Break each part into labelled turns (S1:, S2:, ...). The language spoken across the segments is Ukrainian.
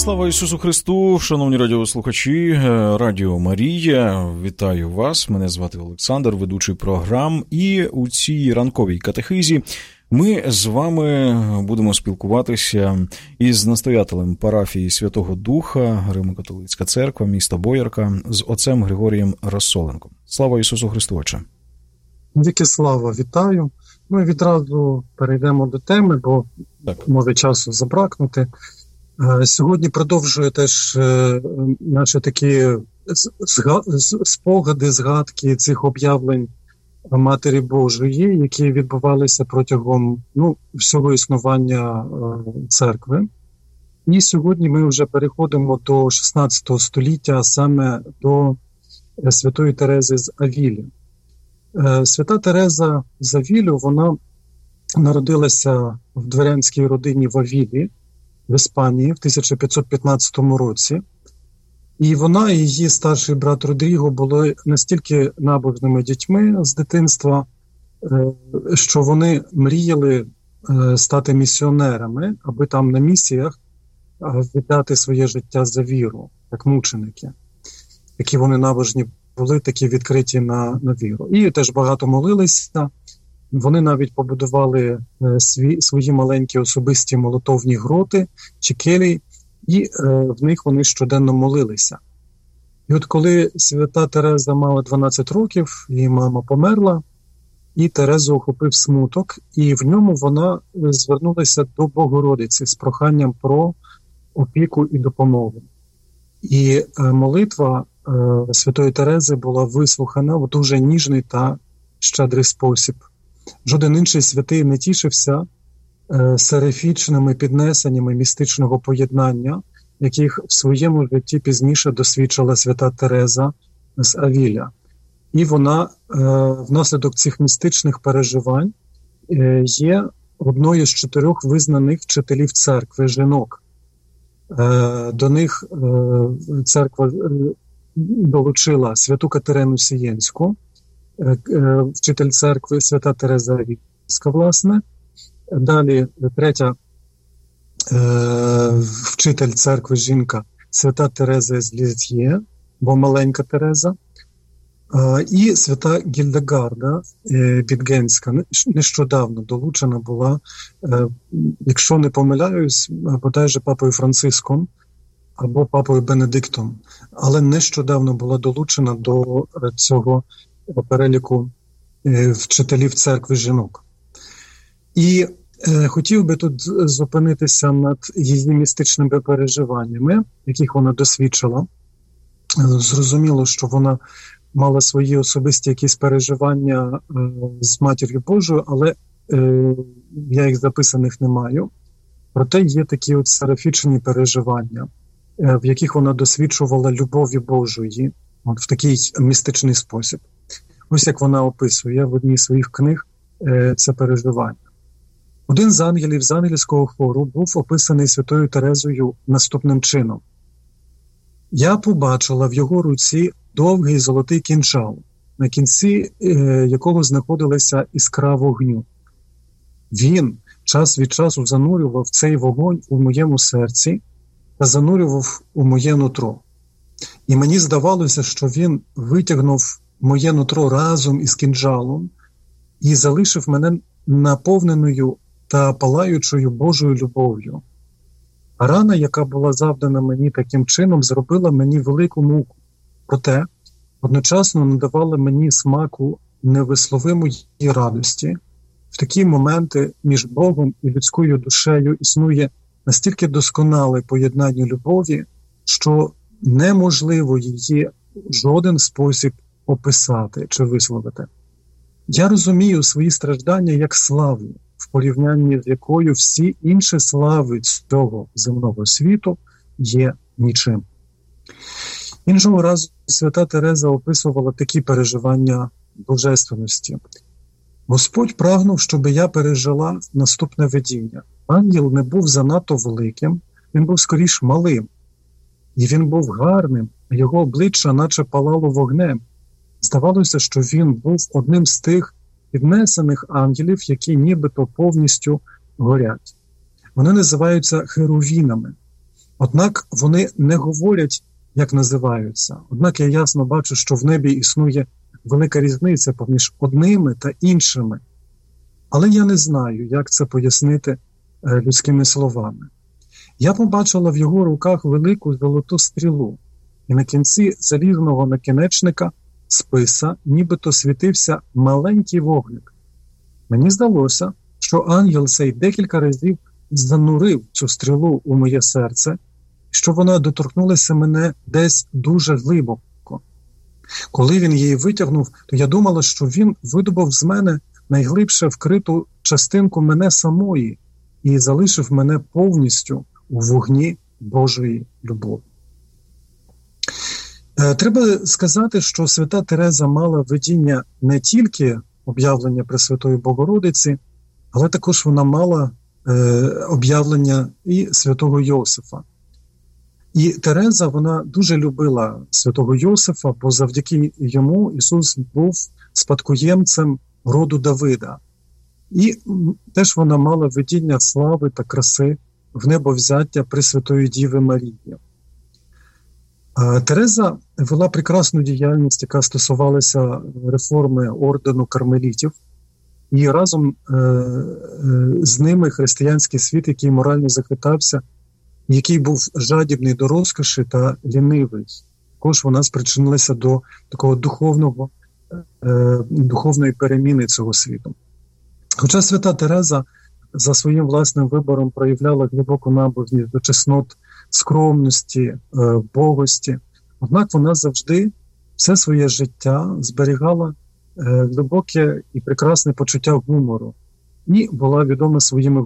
S1: Слава Ісусу Христу, шановні радіослухачі, Радіо Марія, вітаю вас, мене звати Олександр, ведучий програм, і у цій ранковій катехизі ми з вами будемо спілкуватися із настоятелем парафії Святого Духа, Римо-католицька церква, міста Боярка, з отцем Григорієм Рассоленком. Слава Ісусу Христу, отче!
S2: Віки слава, вітаю. Ми відразу перейдемо до теми, бо може часу забракнути. Сьогодні продовжую теж наші такі спогади, згадки цих об'явлень Матері Божої, які відбувалися протягом всього існування церкви. І сьогодні ми вже переходимо до 16 століття, а саме до Святої Терези з Авілі. Свята Тереза з Авілю, вона народилася в дворянській родині в Авілі, в Іспанії в 1515 році. І вона і її старший брат Родріго були настільки набожними дітьми з дитинства, що вони мріяли стати місіонерами, аби там на місіях віддати своє життя за віру, як мученики. Які вони набожні були, такі відкриті на віру. І теж багато молилися. Вони навіть побудували свої маленькі особисті молитовні гроти чи келії, і в них вони щоденно молилися. І от коли свята Тереза мала 12 років, її мама померла, і Терезу охопив смуток, і в ньому вона звернулася до Богородиці з проханням про опіку і допомогу. І молитва Святої Терези була вислухана в дуже ніжний та щедрий спосіб. Жоден інший святий не тішився серифічними піднесеннями містичного поєднання, яких в своєму житті пізніше досвідчила свята Тереза з Авіля. І вона внаслідок цих містичних переживань є одною з 4 визнаних вчителів церкви жінок. До них церква долучила святу Катерину Сієнську, вчитель церкви свята Тереза Авільська, власне. Далі третя вчитель церкви жінка свята Тереза з Лізьє, бо маленька Тереза. І свята Гільдегарда Бітгенська нещодавно долучена була, якщо не помиляюсь, бодайже папою Франциском або папою Бенедиктом, але нещодавно була долучена до цього переліку вчителів церкви жінок. І хотів би тут зупинитися над її містичними переживаннями, яких вона досвідчила. Зрозуміло, що вона мала свої особисті якісь переживання з Матір'ю Божою, але я їх записаних не маю. Проте є такі от серафічні переживання, в яких вона досвідчувала любові Божої в такий містичний спосіб. Ось як вона описує в одній з своїх книг це переживання. Один з ангелів з ангельського хору був описаний Святою Терезою наступним чином. «Я побачила в його руці довгий золотий кінжал, на кінці якого знаходилася іскра вогню. Він час від часу занурював цей вогонь у моєму серці та занурював у моє нутро. І мені здавалося, що він витягнув моє нутро разом із кінжалом і залишив мене наповненою та палаючою Божою любов'ю. А рана, яка була завдана мені таким чином, зробила мені велику муку. Проте одночасно надавала мені смаку невисловимої радості. В такі моменти між Богом і людською душею існує настільки досконале поєднання любові, що неможливо її в жоден спосіб описати чи висловити. Я розумію свої страждання як славу, в порівнянні з якою всі інші слави цього земного світу є нічим». Іншого разу свята Тереза описувала такі переживання божественності. «Господь прагнув, щоб я пережила наступне видіння. Ангел не був занадто великим, він був скоріш малим. І він був гарним, а його обличчя наче палало вогнем. Здавалося, що він був одним з тих піднесених ангелів, які нібито повністю горять. Вони називаються херувінами. Однак вони не говорять, як називаються. Однак я ясно бачу, що в небі існує велика різниця поміж одними та іншими. Але я не знаю, як це пояснити людськими словами. Я побачила в його руках велику золоту стрілу, і на кінці залізного накінечника списа нібито світився маленький вогник. Мені здалося, що ангел цей декілька разів занурив цю стрілу у моє серце, що вона доторкнулася мене десь дуже глибоко. Коли він її витягнув, то я думала, що він видобув з мене найглибше вкриту частинку мене самої і залишив мене повністю у вогні Божої любові. Треба сказати, що свята Тереза мала видіння не тільки об'явлення Пресвятої Богородиці, але також вона мала об'явлення і святого Йосифа. І Тереза, вона дуже любила святого Йосифа, бо завдяки йому Ісус був спадкоємцем роду Давида. І теж вона мала видіння слави та краси в небовзяття Пресвятої Діви Марії. Тереза вела прекрасну діяльність, яка стосувалася реформи ордену кармелітів, і разом з ними християнський світ, який морально захитався, який був жадібний до розкоші та лінивий. Також вона спричинилася до такого духовної переміни цього світу. Хоча свята Тереза за своїм власним вибором проявляла глибоку набожність до чеснот скромності, богості, однак вона завжди все своє життя зберігала глибоке і прекрасне почуття гумору і була відома своїми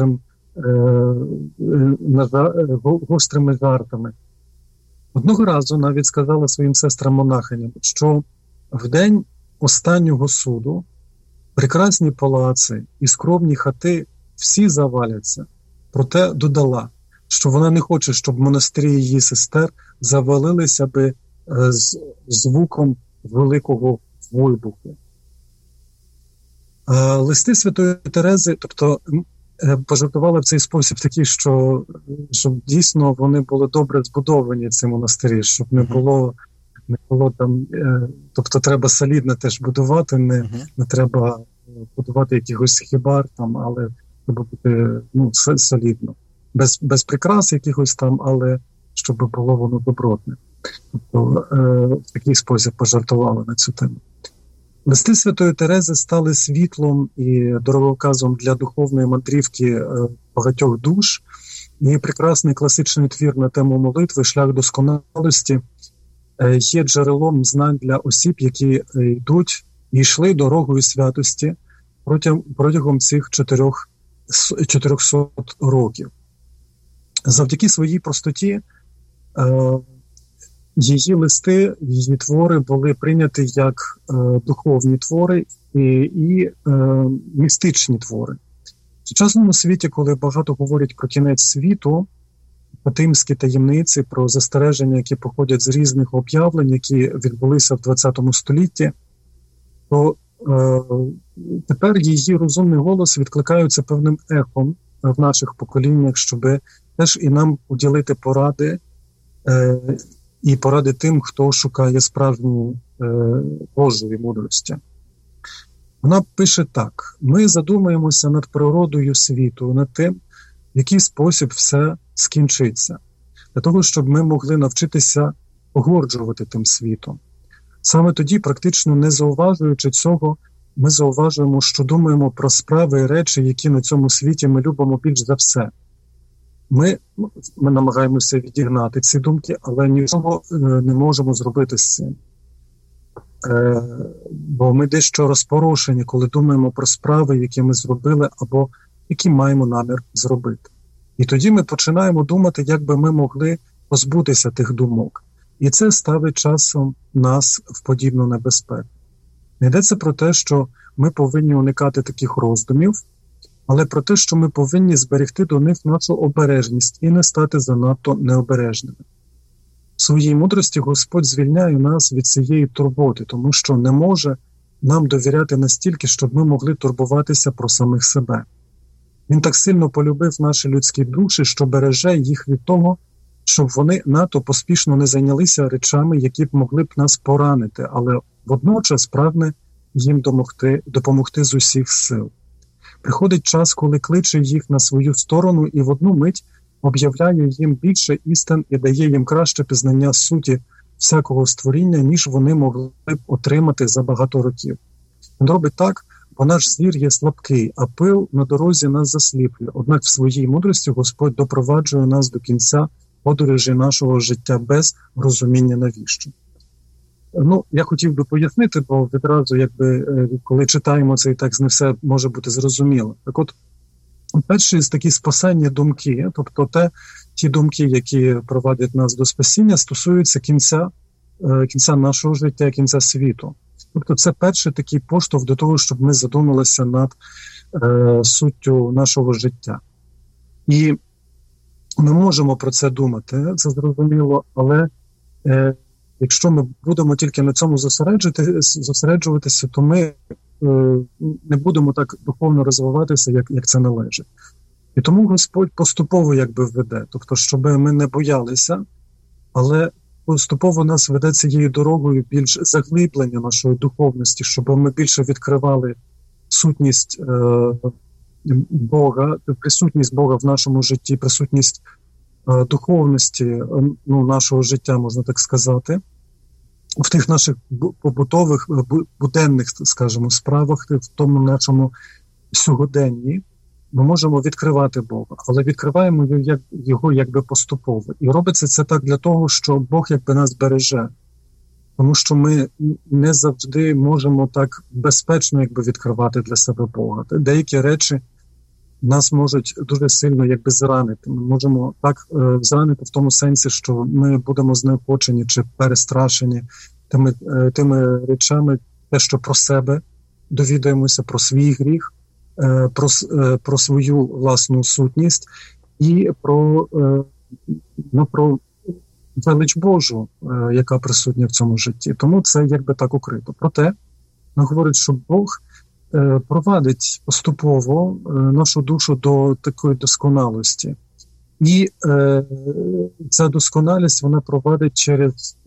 S2: гострими жартами. Одного разу навіть сказала своїм сестрам-монахиням, що в день останнього суду прекрасні палаци і скромні хати всі заваляться. Проте додала, що вона не хоче, щоб монастирі її сестер завалилися би з звуком великого вибуху. Листи Святої Терези, тобто, пожартували в цей спосіб такий, що дійсно вони були добре збудовані, ці монастирі, щоб не було там, тобто треба солідно теж будувати, не треба будувати якихось хібар там, але треба бути солідно. Без прикрас якихось там, але щоб було воно добротне. Тобто в такий спосіб пожартували на цю тему. Листи Святої Терези стали світлом і дороговказом для духовної мандрівки багатьох душ. І прекрасний класичний твір на тему молитви «Шлях досконалості» є джерелом знань для осіб, які йдуть і йшли дорогою святості протягом цих 400 років. Завдяки своїй простоті її листи, її твори були прийняті як духовні твори і містичні твори. В сучасному світі, коли багато говорять про кінець світу, фатимські таємниці, про застереження, які походять з різних об'явлень, які відбулися в ХХ столітті, то тепер її розумний голос відкликається певним ехом в наших поколіннях, щоб теж і нам уділити поради, і поради тим, хто шукає справжньої Божої мудрості. Вона пише так: «Ми задумаємося над природою світу, над тим, в який спосіб все скінчиться, для того, щоб ми могли навчитися погорджувати тим світом. Саме тоді, практично не зауважуючи цього, ми зауважуємо, що думаємо про справи і речі, які на цьому світі ми любимо більш за все. Ми намагаємося відігнати ці думки, але нічого не можемо зробити з цим. Бо ми дещо розпорошені, коли думаємо про справи, які ми зробили, або які маємо намір зробити. І тоді ми починаємо думати, як би ми могли позбутися тих думок. І це ставить часом нас в подібну небезпеку. Не йдеться про те, що ми повинні уникати таких роздумів, але про те, що ми повинні зберегти до них нашу обережність і не стати занадто необережними. В своїй мудрості Господь звільняє нас від цієї турботи, тому що не може нам довіряти настільки, щоб ми могли турбуватися про самих себе. Він так сильно полюбив наші людські душі, що береже їх від того, щоб вони надто поспішно не зайнялися речами, які б могли б нас поранити, але водночас прагне їм допомогти з усіх сил. Приходить час, коли кличе їх на свою сторону і в одну мить об'являє їм більше істин і дає їм краще пізнання суті всякого створіння, ніж вони могли б отримати за багато років. Він робить так, бо наш зір є слабкий, а пил на дорозі нас засліплює. Однак в своїй мудрості Господь допроваджує нас до кінця подорожі нашого життя без розуміння навіщо. Я хотів би пояснити, бо відразу, коли читаємо цей текст, не все може бути зрозуміло. Так от, перші з такі спасенні думки, тобто ті думки, які провадять нас до спасіння, стосуються кінця нашого життя, кінця світу. Тобто це перший такий поштовх до того, щоб ми задумалися над суттю нашого життя. І ми можемо про це думати, це зрозуміло, але якщо ми будемо тільки на цьому зосереджуватися, то ми не будемо так духовно розвиватися, як це належить. І тому Господь поступово веде, тобто, щоб ми не боялися, але поступово нас веде цією дорогою більш заглиблення нашої духовності, щоб ми більше відкривали сутність Бога, присутність Бога в нашому житті, присутність духовності нашого життя, можна так сказати, в тих наших побутових, буденних, скажімо, справах, в тому нашому сьогоденні. Ми можемо відкривати Бога, але відкриваємо його поступово. І робиться це так для того, що Бог нас береже. Тому що ми не завжди можемо так безпечно відкривати для себе Бога. Деякі речі нас можуть дуже сильно зранити. Ми можемо так зранити в тому сенсі, що ми будемо знеохочені чи перестрашені тими речами, те, що про себе довідаємося, про свій гріх, про свою власну сутність і про велич Божу, яка присутня в цьому житті. Тому це так укрито. Проте, говорить, що Бог провадить поступово нашу душу до такої досконалості. І ця досконалість, вона провадить через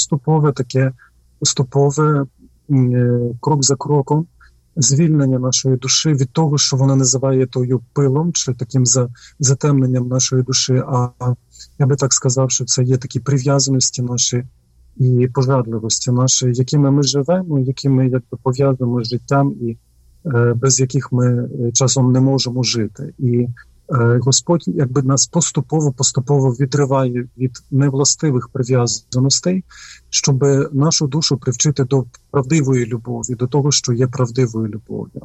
S2: поступове крок за кроком звільнення нашої душі від того, що вона називає тою пилом, чи таким затемненням нашої душі, а я би так сказав, що це є такі прив'язаності наші і пожадливості наші, якими ми живемо, які ми пов'язуємо з життям і без яких ми часом не можемо жити. І Господь нас поступово відриває від невластивих прив'язаностей, щоб нашу душу привчити до правдивої любові, до того, що є правдивою любов'ю.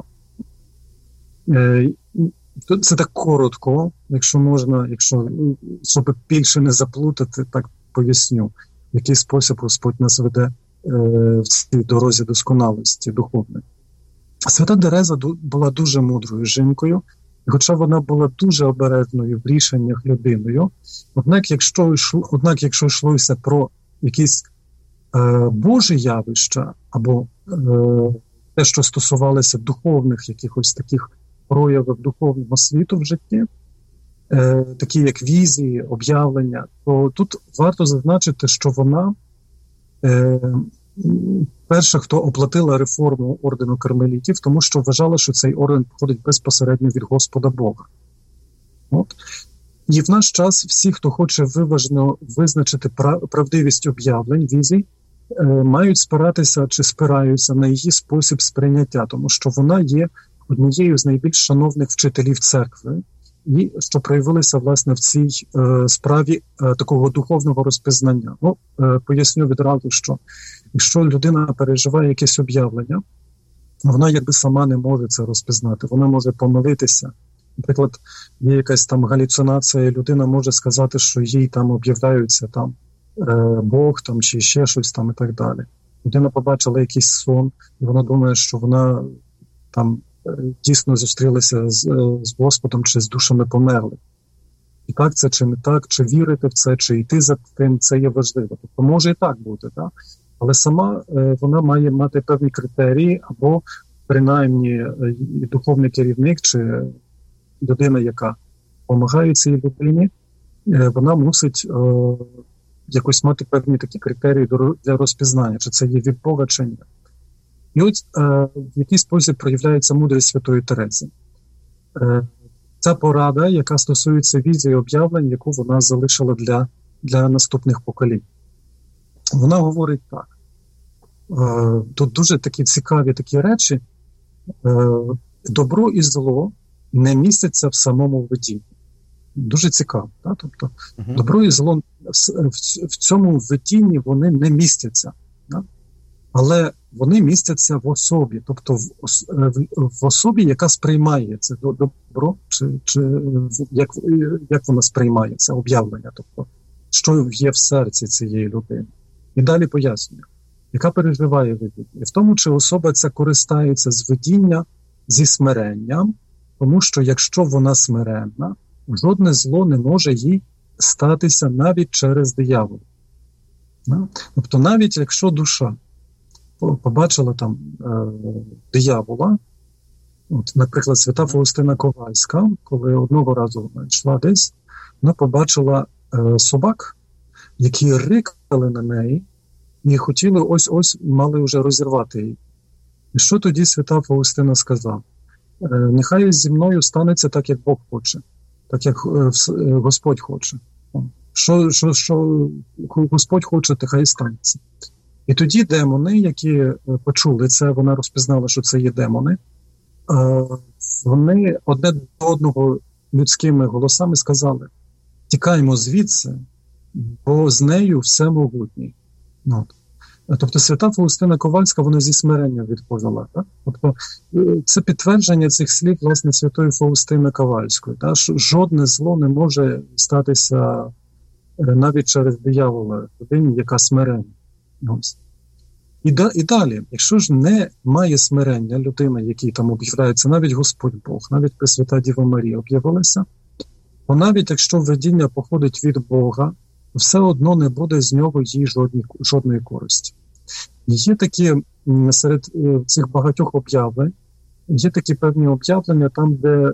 S2: Це так коротко, якщо можна, щоб більше не заплутати, так поясню, в який спосіб Господь нас веде в цій дорозі досконалості духовної. Свята Тереза була дуже мудрою жінкою, і хоча вона була дуже обережною в рішеннях людиною, однак якщо йшлося про якісь Божі явища, або те, що стосувалося духовних якихось таких проявів духовного світу в житті, такі як візії, об'явлення, то тут варто зазначити, що вона перша, хто оплатила реформу ордену кармелітів, тому що вважала, що цей орден походить безпосередньо від Господа Бога. І в наш час всі, хто хоче виважено визначити правдивість об'явлень, візій, мають спиратися чи спираються на її спосіб сприйняття, тому що вона є однією з найбільш шановних вчителів церкви, і що проявилися, власне, в цій справі такого духовного розпізнання. Поясню відразу, що якщо людина переживає якесь об'явлення, вона сама не може це розпізнати, вона може помилитися. Наприклад, є якась там галюцинація, людина може сказати, що їй там об'являються Бог чи ще щось і так далі. Людина побачила якийсь сон, і вона думає, що вона там дійсно зустрілася з Господом чи з душами померлих. І так це чи не так, чи вірити в це, чи йти за тим, це є важливо. Тобто може і так бути, так? Але сама вона має мати певні критерії, або принаймні духовний керівник, чи людина, яка допомагає цій людині, вона мусить якось мати певні такі критерії для розпізнання, чи це є від Бога, чи ні. І от в який спосіб проявляється мудрість Святої Терези. Ця порада, яка стосується візії об'явлень, яку вона залишила для наступних поколінь. Вона говорить так. Тут дуже такі цікаві такі речі. Добро і зло не містяться в самому видінні. Дуже цікаво. Так? Тобто, добро і зло в цьому видінні вони не містяться. Так? Але вони містяться в особі. Тобто в особі, яка сприймає це добро, чи як вона сприймає це об'явлення. Тобто, що є в серці цієї людини. І далі пояснює, яка переживає видіння. І в тому, чи особа ця користається з видіння зі смиренням, тому що якщо вона смиренна, жодне зло не може їй статися навіть через диявола. Тобто навіть якщо душа побачила там диявола, от, наприклад, свята Фаустина Ковальська, коли одного разу вона йшла десь, вона побачила собак, які рикали на неї і хотіли ось-ось мали вже розірвати її. І що тоді свята Фаустина сказала? Нехай зі мною станеться так, як Бог хоче, так, як Господь хоче. Що Господь хоче, то хай станеться. І тоді демони, які почули це, вона розпізнала, що це є демони, вони одне до одного людськими голосами сказали: тікаймо звідси, бо з нею все могутній. Тобто свята Фаустина Ковальська, вона зі смиренням відповіла. Так? Тобто це підтвердження цих слів, власне, святої Фаустини Ковальської. Так? Що жодне зло не може статися навіть через диявола, людині, яка смиренна. І далі, якщо ж не має смирення людина, який там об'являється, навіть Господь Бог, навіть Пресвята Діва Марія об'явилася, то навіть якщо видіння походить від Бога, все одно не буде з нього їй жодної користі. Є такі, серед цих багатьох об'явлень, є такі певні об'явлення, там, де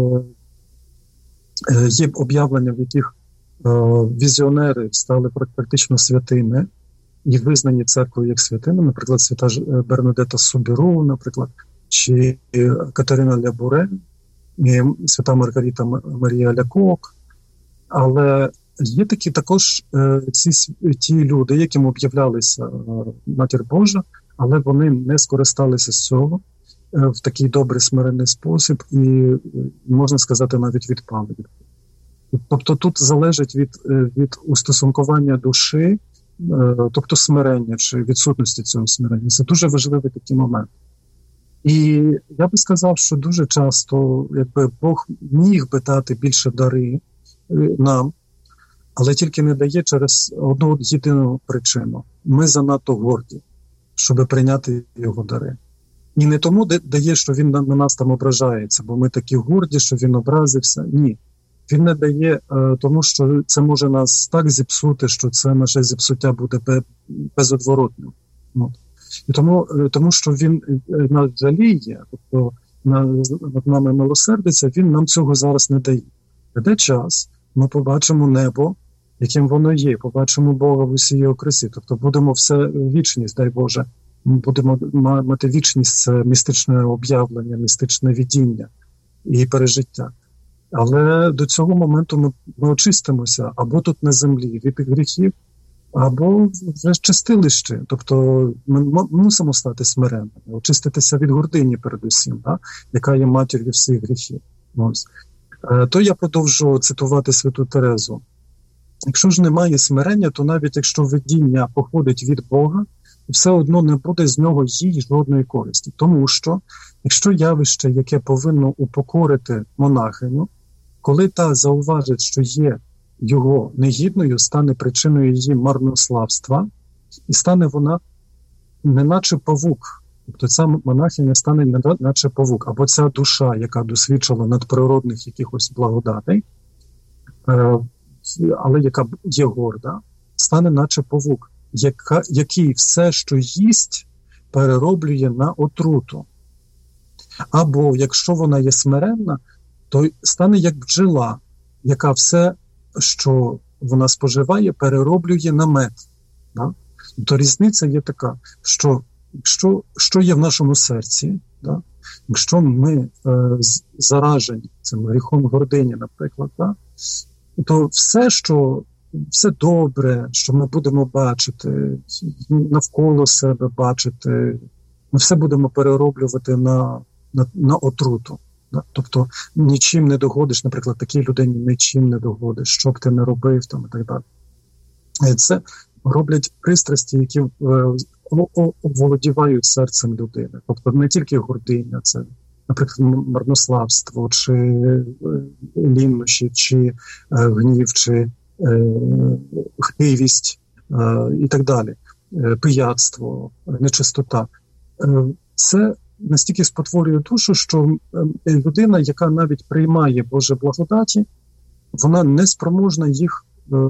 S2: є об'явлення, в яких візіонери стали практично святими і визнані церквою як святими, наприклад, свята Бернадета Субіру, наприклад, чи Катерина Лябуре, і свята Маргарита Марія Лякок. Але є такі також ті люди, яким об'являлися Матір Божа, але вони не скористалися з цього в такий добрий смиренний спосіб і, можна сказати, навіть відпали. Тобто тут залежить від устосункування душі, тобто смирення чи відсутності цього смирення. Це дуже важливий такий момент. І я би сказав, що дуже часто Бог міг би дати більше дари нам, але тільки не дає через одну єдину причину. Ми занадто горді, щоб прийняти його дари. І не тому дає, що він на нас там ображається, бо ми такі горді, що він образився. Ні. Він не дає, тому що це може нас так зіпсути, що це наше зіпсуття буде безодворотним. І тому що він нас жаліє, тобто над нами милосердиться, він нам цього зараз не дає. Прийде час, ми побачимо небо, яким воно є, побачимо Бога в усій його красі. Тобто будемо все вічність, дай Боже, ми будемо мати вічність, це містичне об'явлення, містичне видіння і пережиття. Але до цього моменту ми очистимося або тут на землі від гріхів, або вже чистилище. Тобто ми мусимо стати смиренними, очиститися від гордині передусім, яка є матір'ю всіх гріхів. То я продовжу цитувати святу Терезу. Якщо ж немає смирення, то навіть якщо видіння походить від Бога, все одно не буде з нього їй жодної користі. Тому що, якщо явище, яке повинно упокорити монахиню, коли та зауважить, що є його негідною, стане причиною її марнославства, і стане вона неначе павук. Тобто ця монахиня стане неначе павук, або ця душа, яка досвідчила надприродних якихось благодатей, але яка є горда, стане наче павук, який все, що їсть, перероблює на отруту. Або, якщо вона є смиренна, то стане як бджола, яка все що вона споживає, перероблює на мед. Да? То різниця є така, що є в нашому серці, да? Якщо ми заражені цим гріхом гордині, наприклад, да? То все добре, що ми будемо бачити, навколо себе бачити, ми все будемо перероблювати на отруту. Да? Тобто нічим не догодиш, наприклад, такій людині нічим не догодиш, що б ти не робив там, і так далі. Це роблять пристрасті, які оволодівають серцем людини. Тобто не тільки гординя, це, наприклад, марнославство, чи лінощі, чи гнів, чи хтивість і так далі, пияцтво, нечистота. Це настільки спотворює душу, що людина, яка навіть приймає Божі благодаті, вона не спроможна їх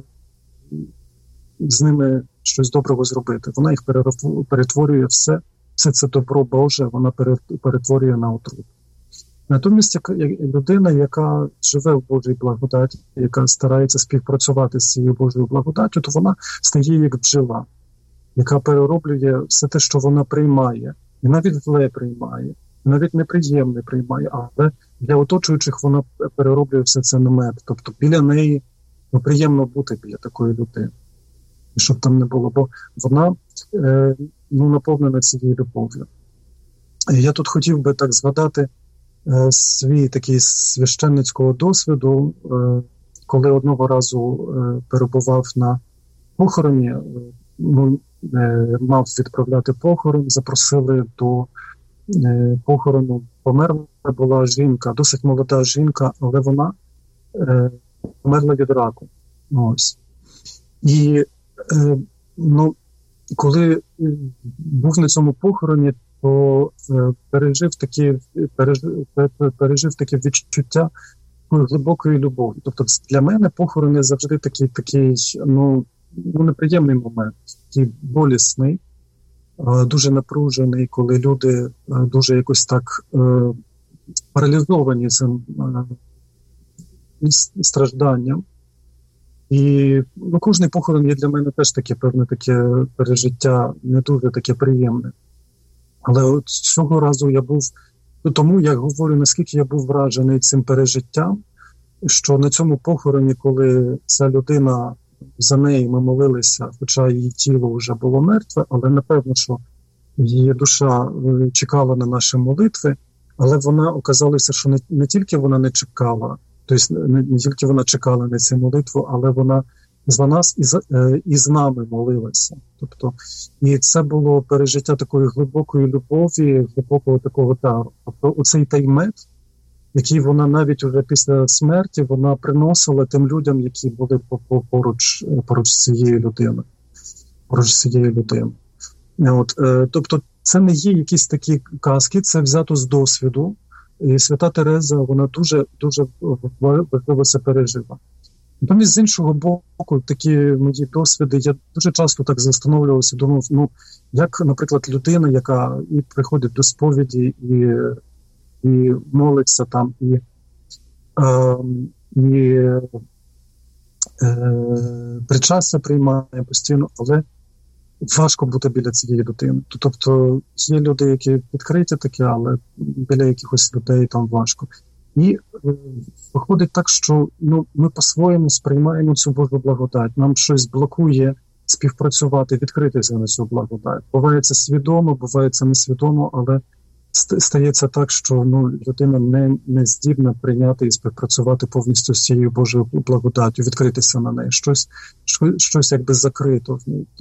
S2: з ними щось доброго зробити. Вона їх перетворює все це добро Боже, вона перетворює на отруту. Натомість, людина, яка живе в Божій благодаті, яка старається співпрацювати з цією Божою благодаттю, то вона стає як бджола, яка перероблює все те, що вона приймає. І навіть зле приймає, і навіть неприємне приймає, але для оточуючих вона перероблює все це на мед. Тобто біля неї приємно бути біля такої людини. І щоб там не було, бо вона наповнена цією любов'ю. Я тут хотів би так згадати свій такий священницького досвіду, коли одного разу перебував на похороні, мав відправляти похорон, запросили до похорону. Померла була жінка, досить молода жінка, але вона померла від раку. Ось. І коли був на цьому похороні, то пережив таке відчуття глибокої любові. Тобто для мене похорони завжди такий неприємний момент, такий болісний, дуже напружений, коли люди дуже якось так паралізовані цим стражданням. І кожний похорон є для мене теж таке певне таке пережиття, не дуже таке приємне. Але от цього разу я був, тому я говорю, наскільки я був вражений цим пережиттям, що на цьому похороні, коли ця людина, за неї ми молилися, хоча її тіло вже було мертве, але напевно, що її душа чекала на наші молитви, але вона оказалася, що не тільки вона не чекала, тобто не тільки вона чекала на цю молитву, але вона за нас і з нами молилася. Тобто, і це було пережиття такої глибокої любові, глибокого такого дару. Тобто оцей мед, який вона навіть уже після смерті вона приносила тим людям, які були поруч з цією людиною. Тобто це не є якісь такі казки, це взято з досвіду. І свята Тереза, вона дуже важливо це пережила. Натомість, з іншого боку, такі мої досвіди, я дуже часто так застановлювався, думав, як, наприклад, людина, яка і приходить до сповіді, і молиться там, і причастя приймає постійно, але важко бути біля цієї людини. Тобто є люди, які відкриті такі, але біля якихось людей там важко. І виходить так, що ми по-своєму сприймаємо цю Божу благодать. Нам щось блокує співпрацювати, відкритися на цю благодать. Буває це свідомо, буває це несвідомо, але стається так, що людина не здібна прийняти і співпрацювати повністю з цією Божою благодаттю, відкритися на неї. Щось якби закрито в ній.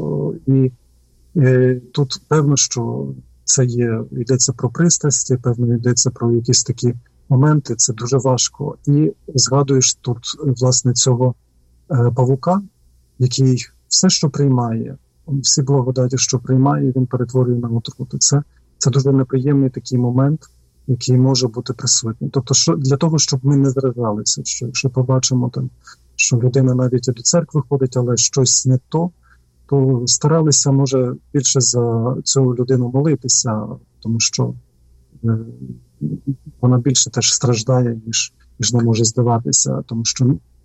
S2: І тут певно, що це йдеться про пристрасті, певно, йдеться про якісь такі моменти, це дуже важко. І згадуєш тут, власне, цього павука, який все, що приймає, всі благодаті, що приймає, він перетворює на отруту. Це дуже неприємний такий момент, який може бути присутній. Тобто, для того, щоб ми не зражалися, що якщо побачимо, що людина навіть до церкви ходить, але щось не то старалися, може, більше за цю людину молитися, тому що вона більше теж страждає, ніж не може здаватися, тому що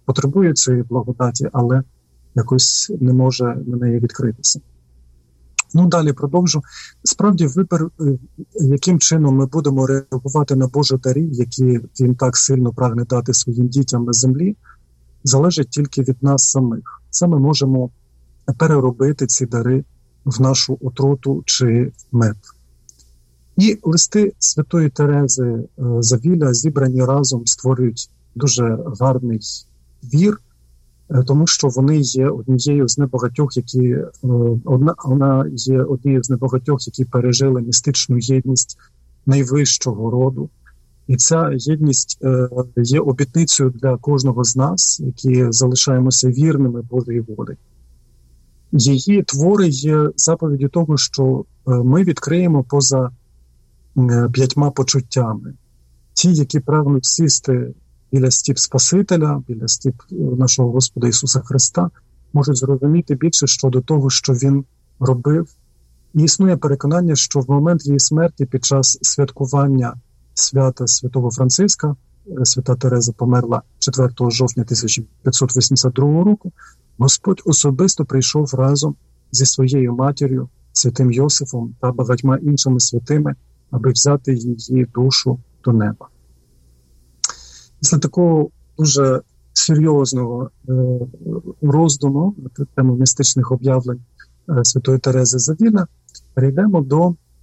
S2: потребує цієї благодаті, але якось не може на неї відкритися. Далі продовжу. Справді, вибір, яким чином ми будемо реагувати на Божі дари, які він так сильно прагне дати своїм дітям на землі, залежить тільки від нас самих. Це ми можемо переробити ці дари в нашу отруту чи мед. І листи Святої Терези з Авіля, зібрані разом, створюють дуже гарний твір, тому що вони є однією з небагатьох, вона є однією з небагатьох, які пережили містичну єдність найвищого роду. І ця єдність є обітницею для кожного з нас, які залишаємося вірними Божій волі. Її твори є заповіддю того, що ми відкриємо поза 5 почуттями. Ті, які прагнуть сісти біля стіп Спасителя, біля стіп нашого Господа Ісуса Христа, можуть зрозуміти більше щодо того, що Він робив. І існує переконання, що в момент її смерті, під час святкування свята Святого Франциска, Свята Тереза померла 4 жовтня 1582 року, Господь особисто прийшов разом зі своєю матір'ю, святим Йосифом та багатьма іншими святими, аби взяти її душу до неба. Після такого дуже серйозного роздуму на тему містичних об'явлень Святої Терези з Авіля перейдемо до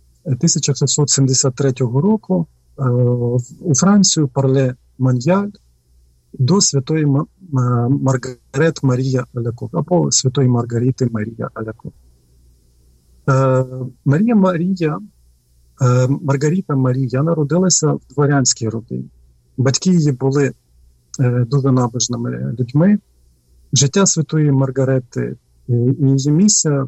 S2: 1673 року у Францію, Парле-Маньяль, до Святої Маргарет Марія Алякок, або Святої Маргарити Марія Алякок. Маргарита Марія народилася в дворянській родині. Батьки її були дуже набожними людьми. Життя Святої Маргарети і її місія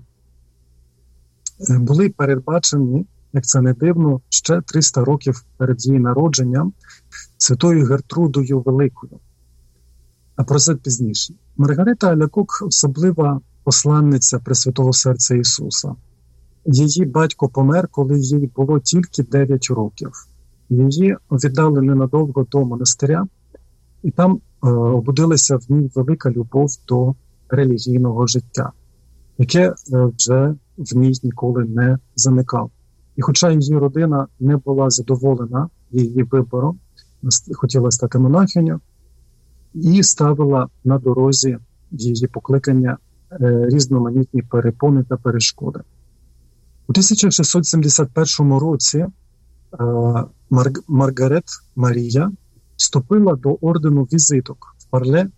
S2: були передбачені, як це не дивно, ще 300 років перед її народженням Святою Гертрудою Великою. А про це пізніше. Маргарита Алякок – особлива посланниця Пресвятого Серця Ісуса. Її батько помер, коли їй було тільки 9 років. Її віддали ненадовго до монастиря, і там обудилася в ній велика любов до релігійного життя, яке вже в ній ніколи не заникало. І хоча її родина не була задоволена її вибором, хотіла стати монахиню, і ставила на дорозі її покликання різноманітні перепони та перешкоди. У 1671 році Маргарет Марія вступила до ордену візиток в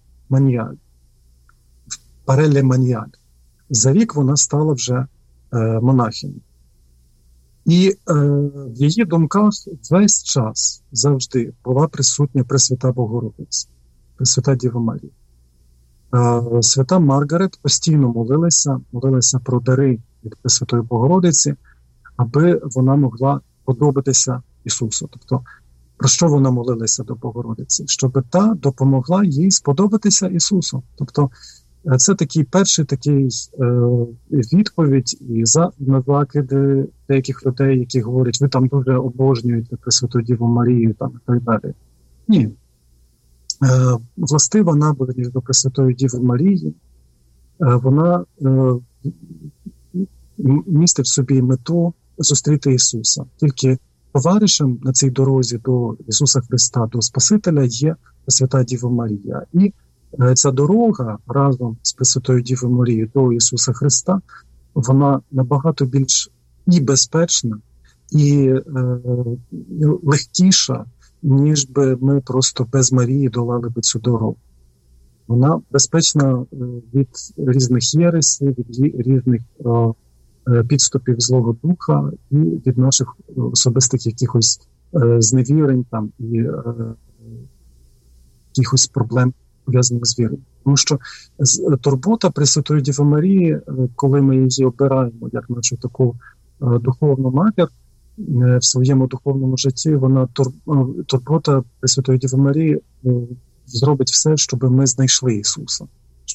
S2: Парле-Маньяль. За рік вона стала вже монахинею. І в її думках весь час завжди була присутня Пресвята Богородиця, Пресвята Діва Марія. Свята Маргарет постійно молилася про дари від Пресвятої Богородиці, аби вона могла подобатися Ісусу. Тобто, про що вона молилася до Богородиці? Щоб та допомогла їй сподобатися Ісусу. Тобто, це такий перший відповідь і на закиди деяких людей, які говорять, ви там дуже обожнюєте Пресвяту Діву Марію там, і так далі. Ні. Властива набожність до Пресвятої Діви Марії, вона містить в собі мету зустріти Ісуса. Тільки товаришем на цій дорозі до Ісуса Христа, до Спасителя є Пресвята Діва Марія. І ця дорога разом з Пресвятою Дівою Марією до Ісуса Христа, вона набагато більш і безпечна, і легкіша, ніж би ми просто без Марії долали би цю дорогу. Вона безпечна від різних єресів, від різних підступів Злого Духа і від наших особистих якихось зневірень там, і якихось проблем, пов'язаних з вірою. Тому що турбота Пресвятої Діви Марії, коли ми її обираємо як нашу таку духовну матір в своєму духовному житті, вона турбота Пресвятої Діви Марії зробить все, щоб ми знайшли Ісуса.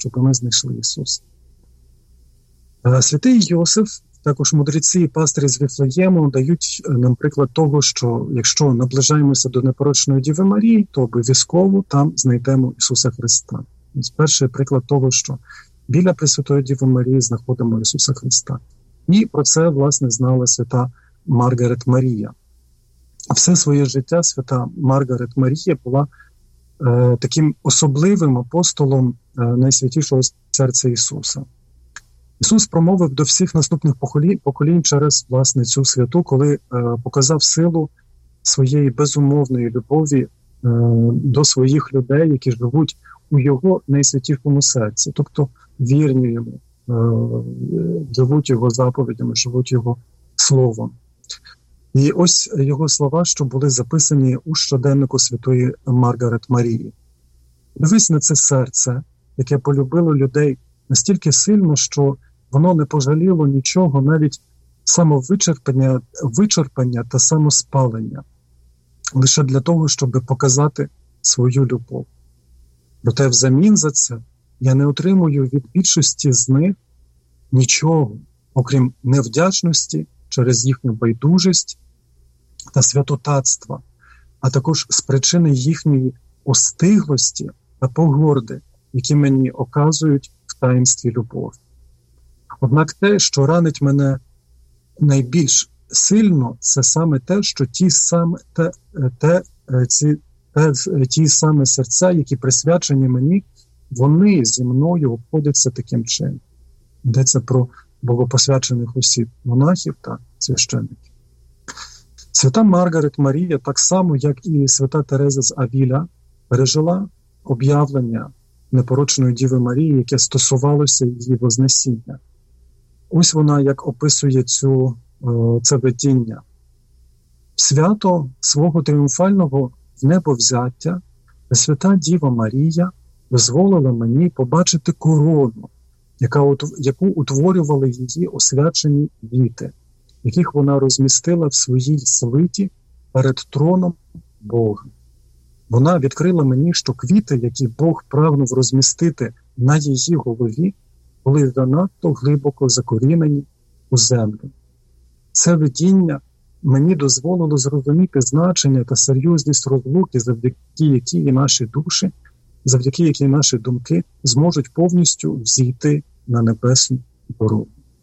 S2: Святий Йосиф, також мудреці і пастирі з Віфлеєму дають нам приклад того, що якщо наближаємося до непорочної Діви Марії, то обов'язково там знайдемо Ісуса Христа. Перший приклад того, що біля Пресвятої Діви Марії знаходимо Ісуса Христа. І про це, власне, знала свята Маргарет Марія. Все своє життя свята Маргарет Марія була таким особливим апостолом Найсвятішого серця Ісуса. Ісус промовив до всіх наступних поколінь через, власне, цю святу, коли показав силу своєї безумовної любові до своїх людей, які живуть у Його найсвятішому серці, тобто вірні Йому, живуть Його заповідями, живуть Його Словом. І ось Його слова, що були записані у щоденнику святої Маргарет Марії. Дивись на це серце, яке полюбило людей настільки сильно, що воно не пожаліло нічого, навіть самовичерпання та самоспалення, лише для того, щоб показати свою любов. Проте взамін за це я не отримую від більшості з них нічого, окрім невдячності через їхню байдужість та святотатства, а також з причини їхньої остиглості та погорди, які мені оказують в таїнстві любові. Однак те, що ранить мене найбільш сильно, це саме те, що ті саме серця, які присвячені мені, вони зі мною обходяться таким чином. Йдеться про богопосвячених осіб, монахів та священників. Свята Маргарет Марія, так само, як і свята Тереза з Авіля, пережила об'явлення непорочної Діви Марії, яке стосувалося її Вознесіння. Ось вона, як описує це видіння. Свято свого тріумфального небовзяття Пресвята Діва Марія дозволила мені побачити корону, яку утворювали її освячені діти, яких вона розмістила в своїй свиті перед троном Бога. Вона відкрила мені, що квіти, які Бог прагнув розмістити на її голові, були занадто глибоко закорінені у землю. Це видіння мені дозволило зрозуміти значення та серйозність розлуки, завдяки якій наші думки зможуть повністю взійти на небесну дорогу.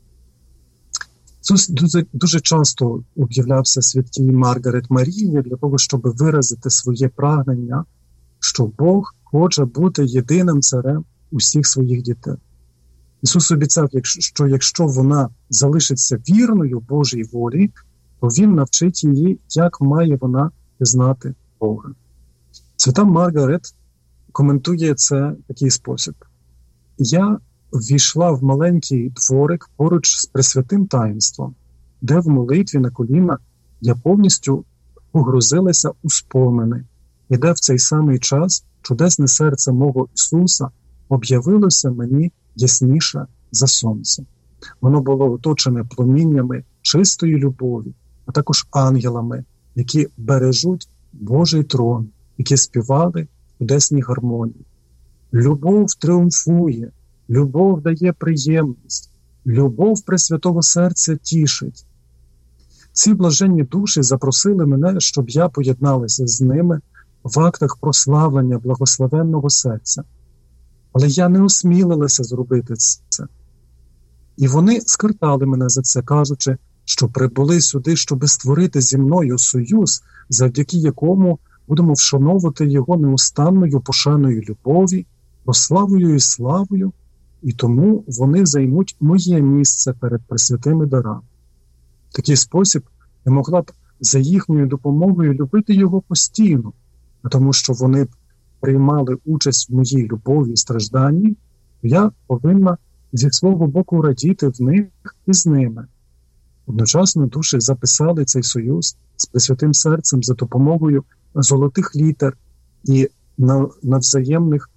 S2: Ісус дуже часто об'являвся святій Маргарет Марії для того, щоб виразити своє прагнення, що Бог хоче бути єдиним царем усіх своїх дітей. Ісус обіцяв, що якщо вона залишиться вірною Божій волі, то Він навчить її, як має вона пізнати Бога. Свята Маргарет коментує це в такий спосіб. Я ввійшла в маленький дворик поруч з Пресвятим таїнством, де в молитві на колінах я повністю погрузилася у спомини, і де в цей самий час чудесне серце мого Ісуса об'явилося мені ясніше за сонце. Воно було оточене проміннями чистої любові, а також ангелами, які бережуть Божий трон, які співали чудесні гармонії. Любов тріумфує, любов дає приємність, любов Пресвятого Серця тішить. Ці блаженні душі запросили мене, щоб я поєдналася з ними в актах прославлення благословенного серця. Але я не осмілилася зробити це. І вони скартали мене за це, кажучи, що прибули сюди, щоб створити зі мною союз, завдяки якому будемо вшановувати його неустанною пошаною любові, прославою і славою, і тому вони займуть моє місце перед пресвятими дарами. В такий спосіб я могла б за їхньою допомогою любити його постійно, тому що вони б приймали участь в моїй любові і стражданні, я повинна зі свого боку радіти в них і з ними. Одночасно душі записали цей союз з Пресвятим Серцем за допомогою золотих літер і навзаємних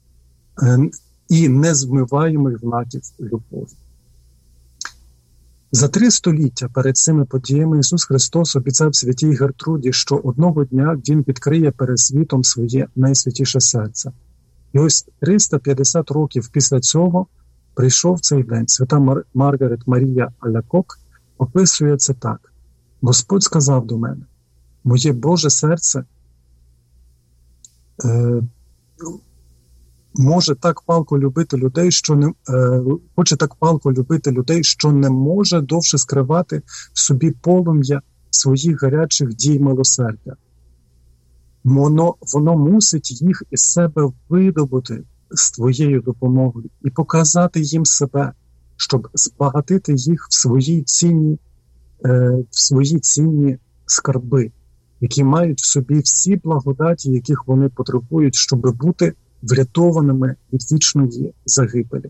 S2: і незмиваємих знаків любові. За 3 століття перед цими подіями Ісус Христос обіцяв святій Гертруді, що одного дня Він відкриє перед світом своє найсвятіше серце. І ось 350 років після цього прийшов цей день. Свята Маргарет Марія Алякок описує це так. Господь сказав до мене, моє Боже серце може так палко любити людей, хоче так палко любити людей, що не може довше скривати в собі полум'я своїх гарячих дій милосердя. Воно мусить їх із себе видобути з твоєю допомогою і показати їм себе, щоб збагатити їх в свої цінні скарби, які мають в собі всі благодаті, яких вони потребують, щоб бути врятованими від вічної загибелі.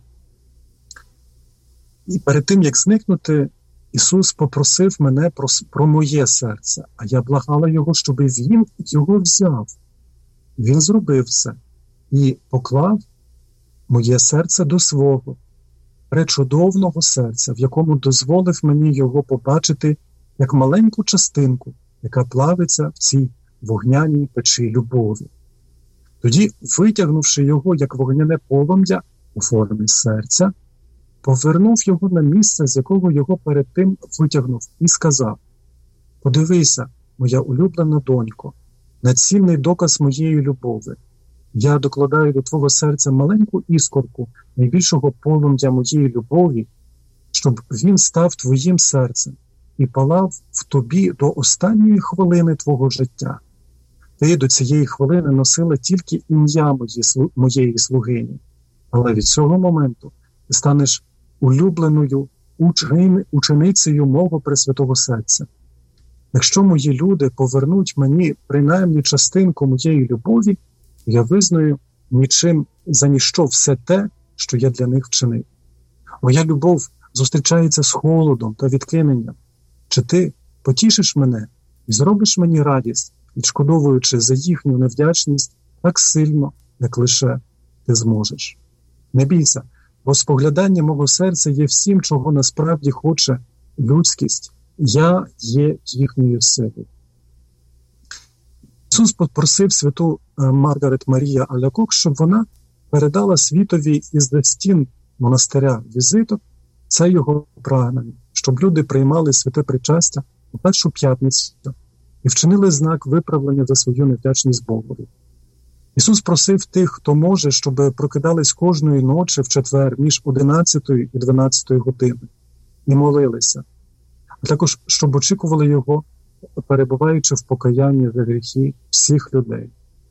S2: І перед тим, як зникнути, Ісус попросив мене про моє серце, а я благала Його, щоб Він його взяв. Він зробив це і поклав моє серце до свого пречудовного серця, в якому дозволив мені його побачити як маленьку частинку, яка плавиться в цій вогняній печі любові. Тоді, витягнувши його як вогняне полум'я у формі серця, повернув його на місце, з якого його перед тим витягнув, і сказав: «Подивися, моя улюблена донько, на цінний доказ моєї любові. Я докладаю до твого серця маленьку іскорку найбільшого полум'я моєї любові, щоб він став твоїм серцем і палав в тобі до останньої хвилини твого життя. Ти до цієї хвилини носила тільки ім'я моєї слугині, але від цього моменту ти станеш улюбленою ученицею мого Пресвятого Серця. Якщо мої люди повернуть мені принаймні частинку моєї любові, я визнаю за ніщо все те, що я для них вчинив. Моя любов зустрічається з холодом та відкиненням. Чи ти потішиш мене і зробиш мені радість, відшкодовуючи за їхню невдячність так сильно, як лише ти зможеш? Не бійся, бо споглядання мого серця є всім, чого насправді хоче людськість. Я є їхньою силою». Ісус попросив святу Маргарет Марія Алякок, щоб вона передала світові із-за стін монастиря візиток це його прагнення, щоб люди приймали святе причастя у першу п'ятницю і вчинили знак виправлення за свою невдячність Богові. Ісус просив тих, хто може, щоб прокидались кожної ночі в четвер між 11 і 12 годиною і молилися, а також щоб очікували Його, перебуваючи в покаянні за гріхи всіх людей.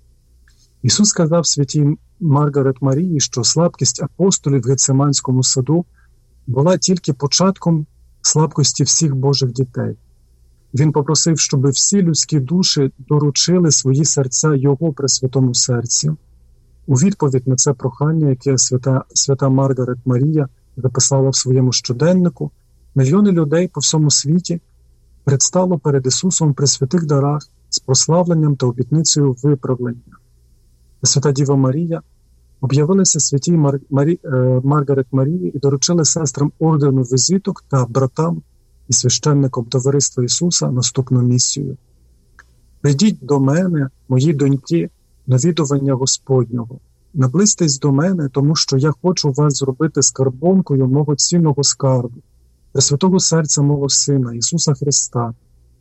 S2: Ісус сказав святій Маргарет Марії, що слабкість апостолів в Гециманському саду була тільки початком слабкості всіх Божих дітей. Він попросив, щоб всі людські душі доручили свої серця Його Пресвятому Серцю. У відповідь на це прохання, яке свята Маргарет Марія записала в своєму щоденнику, мільйони людей по всьому світі предстало перед Ісусом при святих дарах з прославленням та обітницею виправлення. Свята Діва Марія об'явилася святій Маргарет Марії і доручили сестрам ордену візиток та братам і священникам Товариства Ісуса наступну місію. «Прийдіть до мене, мої доньки, навідування Господнього. Наблизьтесь до мене, тому що я хочу вас зробити скарбонкою мого цінного скарбу, Пресвятого Серця мого Сина, Ісуса Христа.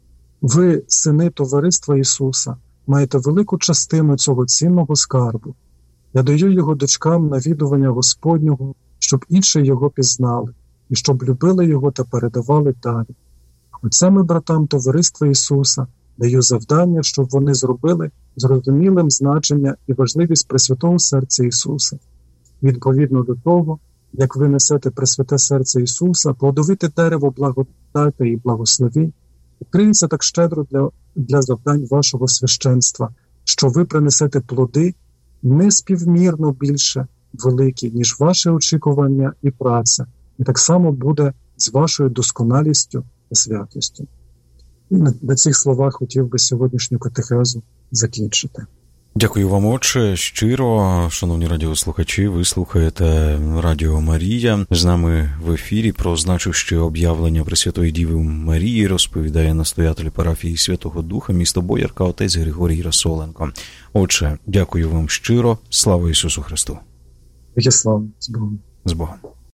S2: Ви, сини Товариства Ісуса, маєте велику частину цього цінного скарбу. Я даю його дочкам навідування Господнього, щоб інші його пізнали, і щоб любили його та передавали далі. Отцям і братам Товариства Ісуса даю завдання, щоб вони зробили зрозумілим значення і важливість Пресвятого Серця Ісуса. Відповідно до того, як ви несете Пресвяте Серце Ісуса, плодовите дерево благодаті і благословінь, відкриється так щедро для завдань вашого священства, що ви принесете плоди неспівмірно більше великі, ніж ваше очікування і праця, і так само буде з вашою досконалістю та святістю. І на цих словах хотів би сьогоднішню катехезу закінчити.
S1: Дякую вам, отче, щиро. Шановні радіослухачі, ви слухаєте Радіо Марія. З нами в ефірі про значуще об'явлення Пресвятої Діви Марії розповідає настоятель парафії Святого Духа, місто Боярка, отець Григорій Расоленко. Отче, дякую вам щиро. Слава Ісусу Христу!
S2: Слава з Богом!
S1: З Богом!